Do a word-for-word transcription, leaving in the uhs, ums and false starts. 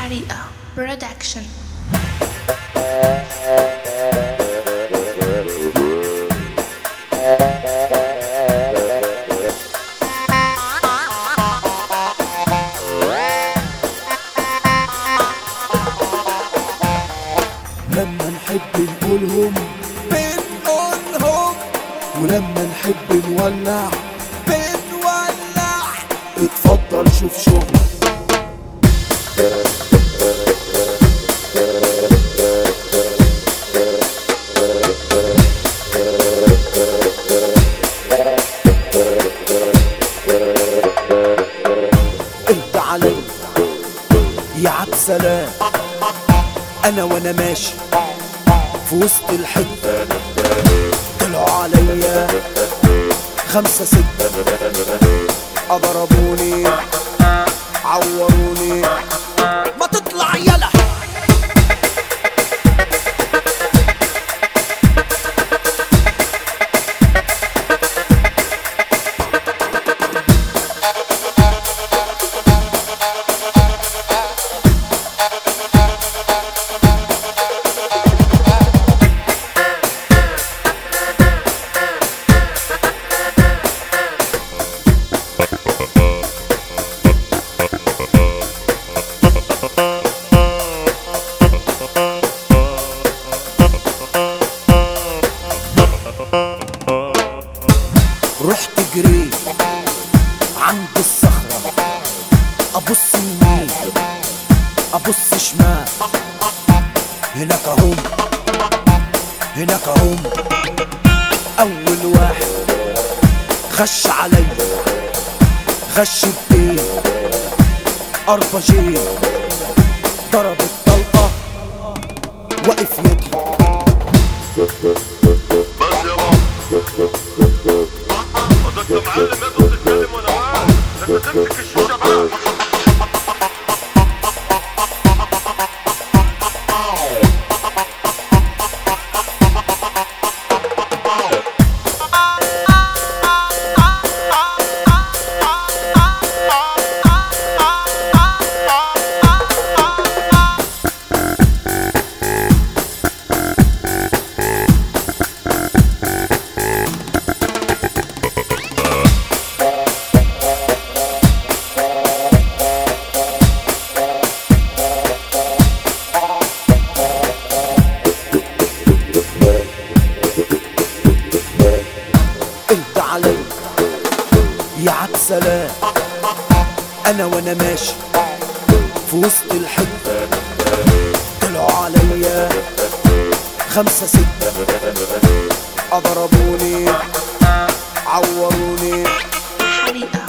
حريقة برودكشن. لما نحب نقولهم بنقولهم، ولما نحب نولع بنولع. اتفضل شوف شغل. انت علي يا عبد سلام، انا وانا ماشي في وسط الحتة طلعوا عليا خمسة ستة، اضربوني عوروني. ما تطلع يلا رحت جريت عند الصخرة، ابص يمين ابص شمال، هناك هم هناك هم. اول واحد خش علي خش بايه اربجيه، ضرب الطلقة وقف يضحك. انت معلم يا تتكلم وانا واقف، انت تمسك الشوشه بقى. علي يا عبد سلام، انا وانا ماشي في وسط الحتة طلعوا عليا خمسة ستة، اضربوني عوروني. حريقة